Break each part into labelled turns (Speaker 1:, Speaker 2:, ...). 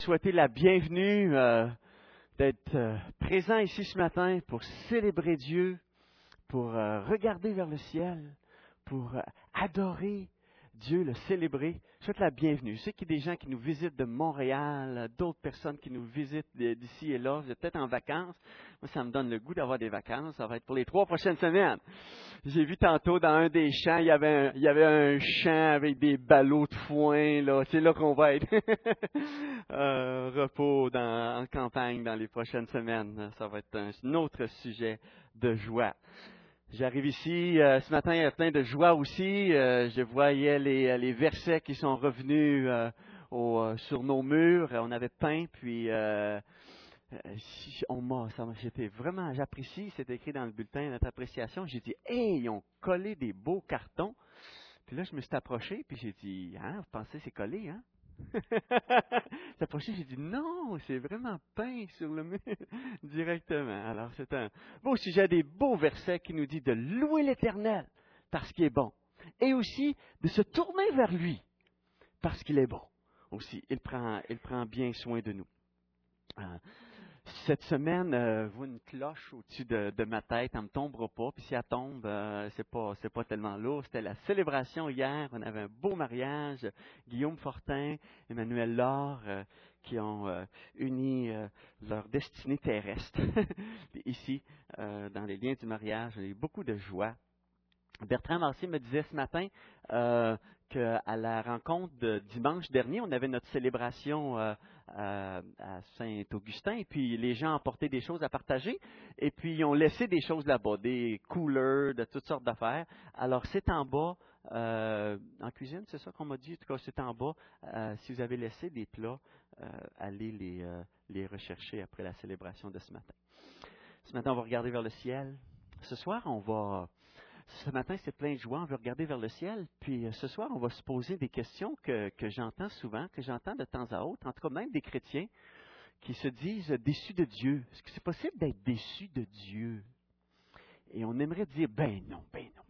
Speaker 1: Souhaiter la bienvenue, d'être présent ici ce matin pour célébrer Dieu, pour regarder vers le ciel, pour adorer Dieu, le célébrer. Je souhaite la bienvenue. Je sais qu'il y a des gens qui nous visitent de Montréal, d'autres personnes qui nous visitent d'ici et là. Vous êtes peut-être en vacances. Moi, ça me donne le goût d'avoir des vacances. Ça va être pour les 3 prochaines semaines. J'ai vu tantôt dans un des champs, il y avait un champ avec des ballots de foin. Là. C'est là qu'on va être. Repos en campagne dans les prochaines semaines. Ça va être un autre sujet de joie. J'arrive ici, ce matin, il y a plein de joie aussi. Je voyais les versets qui sont revenus sur nos murs. On avait peint, puis j'apprécie, c'est écrit dans le bulletin, notre appréciation. J'ai dit, hey, ils ont collé des beaux cartons. Puis là, je me suis approché, puis j'ai dit, vous pensez que c'est collé, hein? J'ai approché, j'ai dit, non, c'est vraiment peint sur le mur directement. Alors, c'est un beau sujet, des beaux versets qui nous dit de louer l'Éternel parce qu'il est bon. Et aussi de se tourner vers lui parce qu'il est bon. Aussi, il prend bien soin de nous. Cette semaine, une cloche au-dessus de ma tête, elle ne me tombera pas. Puis si elle tombe, c'est pas tellement lourd. C'était la célébration hier. On avait un beau mariage. Guillaume Fortin, Emmanuel Laure, qui ont uni leur destinée terrestre ici, dans les liens du mariage. J'ai eu beaucoup de joie. Bertrand Massé me disait ce matin qu'à la rencontre de dimanche dernier, on avait notre célébration à Saint-Augustin, et puis les gens apportaient des choses à partager, et puis ils ont laissé des choses là-bas, des couleurs, de toutes sortes d'affaires. Alors c'est en bas, en cuisine, c'est ça qu'on m'a dit, en tout cas c'est en bas. Si vous avez laissé des plats, allez les rechercher après la célébration de ce matin. Ce matin, on va regarder vers le ciel. Ce soir, ce matin, c'est plein de joie, on veut regarder vers le ciel. Puis ce soir, on va se poser des questions que j'entends souvent, que j'entends de temps à autre, en tout cas même des chrétiens qui se disent déçus de Dieu. Est-ce que c'est possible d'être déçu de Dieu? Et on aimerait dire, ben non.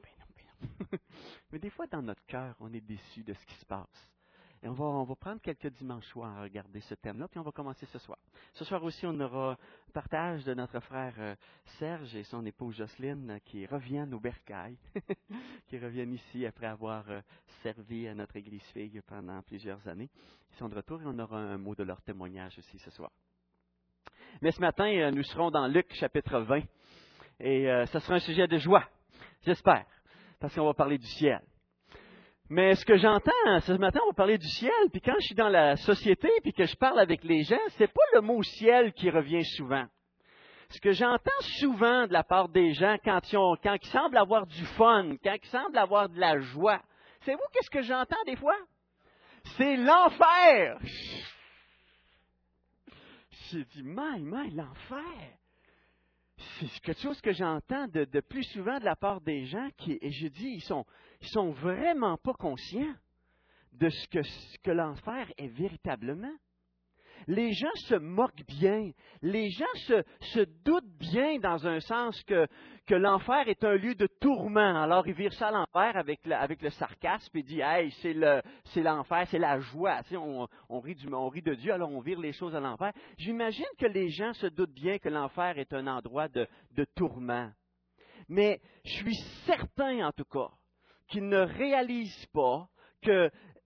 Speaker 1: Mais des fois, dans notre cœur, on est déçu de ce qui se passe. Et on va prendre quelques dimanches soirs à regarder ce thème-là, puis on va commencer ce soir. Ce soir aussi, on aura un partage de notre frère Serge et son épouse Jocelyne qui reviennent au bercail, qui reviennent ici après avoir servi à notre Église Fille pendant plusieurs années. Ils sont de retour et on aura un mot de leur témoignage aussi ce soir. Mais ce matin, nous serons dans Luc chapitre 20 et ce sera un sujet de joie, j'espère, parce qu'on va parler du ciel. Mais ce que j'entends, ce matin, on va parler du ciel, puis quand je suis dans la société, puis que je parle avec les gens, c'est pas le mot ciel qui revient souvent. Ce que j'entends souvent de la part des gens quand ils semblent avoir du fun, quand ils semblent avoir de la joie, c'est vous qu'est-ce que j'entends des fois? C'est l'enfer! J'ai dit, l'enfer! C'est quelque chose que j'entends de plus souvent de la part des gens et je dis, ils sont vraiment pas conscients de ce que l'enfer est véritablement. Les gens se moquent bien. Les gens se doutent bien dans un sens que l'enfer est un lieu de tourment. Alors, ils virent ça à l'enfer avec le sarcasme et disent, hey, c'est l'enfer, c'est la joie. Tu sais, on rit de Dieu, alors on vire les choses à l'enfer. J'imagine que les gens se doutent bien que l'enfer est un endroit de tourment. Mais je suis certain, en tout cas, qu'ils ne réalisent pas que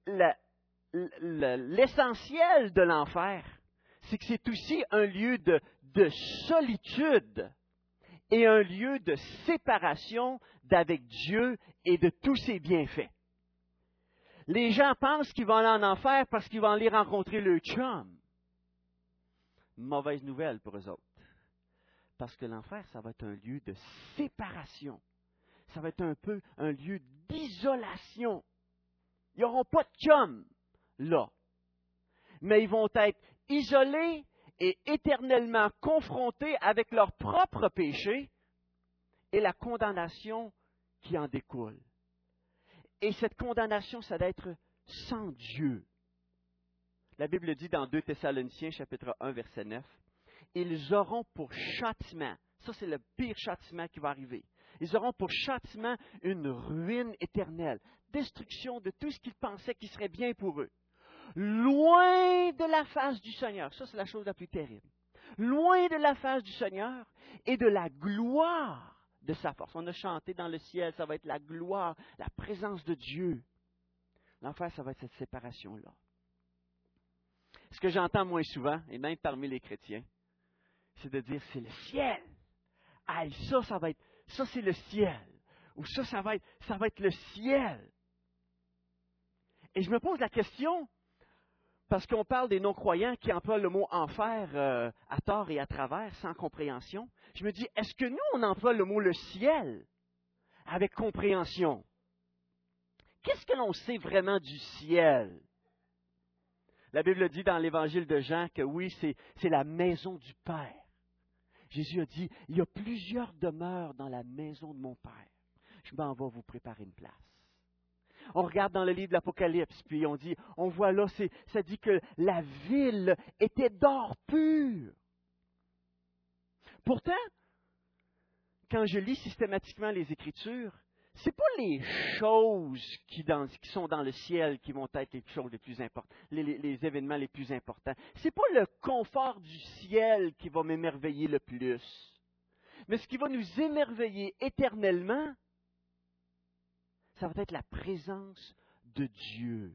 Speaker 1: l'essentiel de l'enfer, c'est que c'est aussi un lieu de solitude et un lieu de séparation d'avec Dieu et de tous ses bienfaits. Les gens pensent qu'ils vont aller en enfer parce qu'ils vont aller rencontrer le chum. Mauvaise nouvelle pour eux autres. Parce que l'enfer, ça va être un lieu de séparation. Ça va être un peu un lieu d'isolation. Ils n'auront pas de chum là. Mais ils vont être isolés et éternellement confrontés avec leurs propres péchés et la condamnation qui en découle. Et cette condamnation, ça doit être sans Dieu. La Bible dit dans 2 Thessaloniciens, chapitre 1, verset 9, « Ils auront pour châtiment » Ça, c'est le pire châtiment qui va arriver. Ils auront pour châtiment une ruine éternelle, destruction de tout ce qu'ils pensaient qui serait bien pour eux. loin de la face du Seigneur. Ça, c'est la chose la plus terrible. Loin de la face du Seigneur et de la gloire de sa force. On a chanté dans le ciel, ça va être la gloire, la présence de Dieu. L'enfer, ça va être cette séparation-là. Ce que j'entends moins souvent, et même parmi les chrétiens, c'est de dire, c'est le ciel. Aïe, ça c'est le ciel. Ou ça va être le ciel. Et je me pose la question, parce qu'on parle des non-croyants qui emploient le mot enfer à tort et à travers, sans compréhension. Je me dis, est-ce que nous, on emploie le mot le ciel avec compréhension? Qu'est-ce que l'on sait vraiment du ciel? La Bible dit dans l'Évangile de Jean que oui, c'est la maison du Père. Jésus a dit, il y a plusieurs demeures dans la maison de mon Père. Je m'en vais vous préparer une place. On regarde dans le livre de l'Apocalypse, puis on voit là, ça dit que la ville était d'or pur. Pourtant, quand je lis systématiquement les Écritures, c'est pas les choses qui sont dans le ciel qui vont être les choses les plus importantes, les événements les plus importants. C'est pas le confort du ciel qui va m'émerveiller le plus. Mais ce qui va nous émerveiller éternellement, ça va être la présence de Dieu.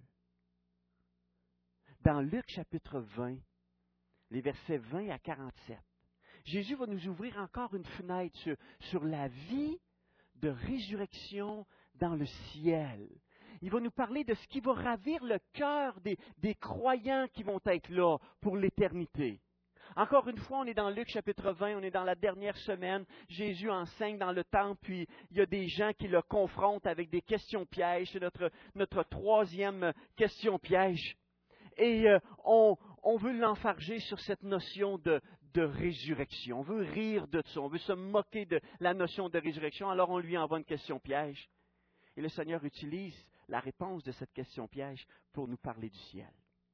Speaker 1: Dans Luc chapitre 20, les versets 20 à 47, Jésus va nous ouvrir encore une fenêtre sur la vie de résurrection dans le ciel. Il va nous parler de ce qui va ravir le cœur des croyants qui vont être là pour l'éternité. Encore une fois, on est dans Luc chapitre 20, on est dans la dernière semaine. Jésus enseigne dans le temple, puis il y a des gens qui le confrontent avec des questions pièges. C'est notre troisième question piège. Et on veut l'enfarger sur cette notion de résurrection. On veut rire de ça, on veut se moquer de la notion de résurrection, alors on lui envoie une question piège. Et le Seigneur utilise la réponse de cette question piège pour nous parler du ciel.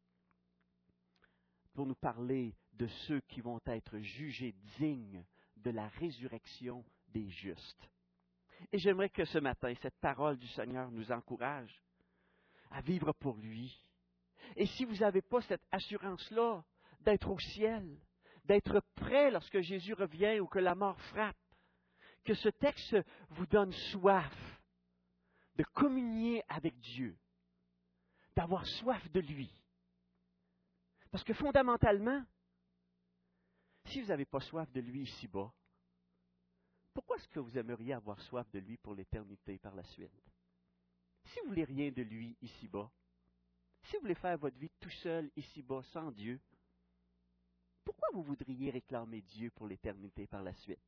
Speaker 1: Pour nous parler de ceux qui vont être jugés dignes de la résurrection des justes. Et j'aimerais que ce matin, cette parole du Seigneur nous encourage à vivre pour lui. Et si vous n'avez pas cette assurance-là d'être au ciel, d'être prêt lorsque Jésus revient ou que la mort frappe, que ce texte vous donne soif de communier avec Dieu, d'avoir soif de lui. Parce que fondamentalement, si vous n'avez pas soif de lui ici-bas, pourquoi est-ce que vous aimeriez avoir soif de lui pour l'éternité par la suite? Si vous ne voulez rien de lui ici-bas, si vous voulez faire votre vie tout seul ici-bas sans Dieu, pourquoi vous voudriez réclamer Dieu pour l'éternité par la suite?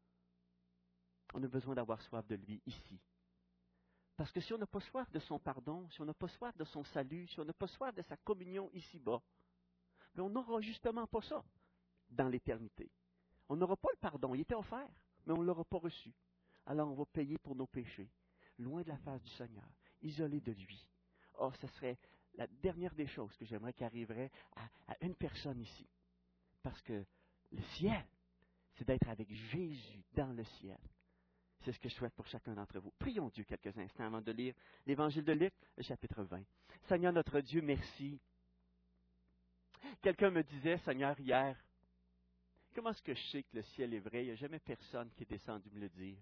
Speaker 1: On a besoin d'avoir soif de lui ici. Parce que si on n'a pas soif de son pardon, si on n'a pas soif de son salut, si on n'a pas soif de sa communion ici-bas, bien on n'aura justement pas ça dans l'éternité. On n'aura pas le pardon, il était offert, mais on ne l'aura pas reçu. Alors on va payer pour nos péchés, loin de la face du Seigneur, isolé de lui. Oh, ce serait la dernière des choses que j'aimerais qu'arriverait à une personne ici. Parce que le ciel, c'est d'être avec Jésus dans le ciel. C'est ce que je souhaite pour chacun d'entre vous. Prions Dieu quelques instants avant de lire l'Évangile de Luc, le chapitre 20. Seigneur notre Dieu, merci. Quelqu'un me disait, Seigneur, hier, comment est-ce que je sais que le ciel est vrai? Il n'y a jamais personne qui est descendu me le dire.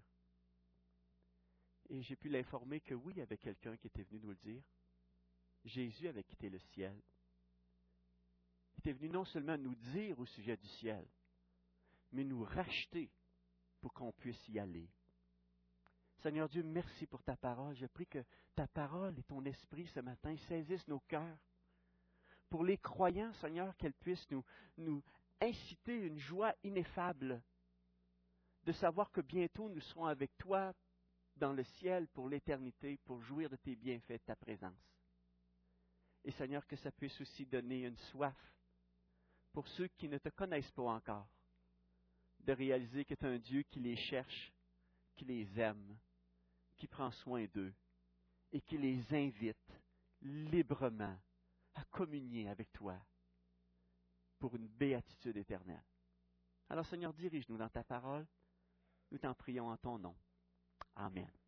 Speaker 1: Et j'ai pu l'informer que oui, il y avait quelqu'un qui était venu nous le dire. Jésus avait quitté le ciel. Il était venu non seulement nous dire au sujet du ciel, mais nous racheter pour qu'on puisse y aller. Seigneur Dieu, merci pour ta parole. Je prie que ta parole et ton esprit ce matin saisissent nos cœurs. Pour les croyants, Seigneur, qu'elle puisse nous inciter une joie ineffable de savoir que bientôt nous serons avec toi dans le ciel pour l'éternité, pour jouir de tes bienfaits, de ta présence. Et Seigneur, que ça puisse aussi donner une soif pour ceux qui ne te connaissent pas encore, de réaliser que tu es un Dieu qui les cherche, qui les aime, qui prend soin d'eux et qui les invite librement à communier avec toi pour une béatitude éternelle. Alors Seigneur, dirige-nous dans ta parole. Nous t'en prions en ton nom. Amen.